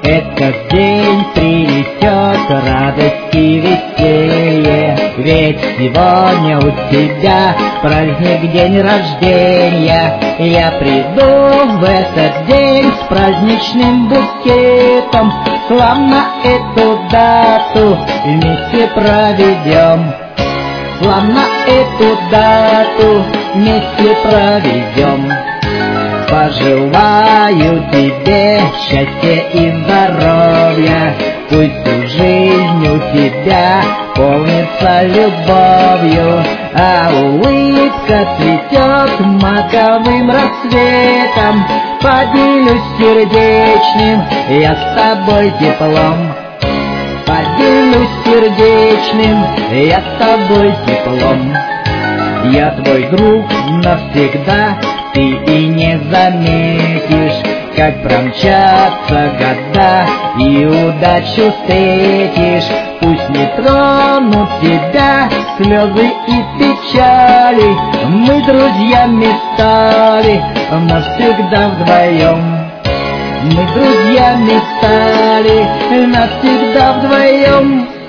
Этот день принесет радость и веселье, ведь сегодня у тебя праздник, день рождения. Я приду в этот день с праздничным букетом, славно эту дату вместе проведем. Славно эту дату вместе проведем. Пожелаю тебе счастья и здоровья, пусть всю жизнь у тебя полнится любовью, а улыбка цветет маковым рассветом. Поделюсь сердечным я с тобой теплом, поделюсь сердечным я с тобой теплом. Я твой друг навсегда, ты и не заметишь, как промчатся года, и удачу встретишь. Пусть не тронут тебя слезы и печали, мы друзьями стали навсегда вдвоем. Мы друзьями стали навсегда вдвоем.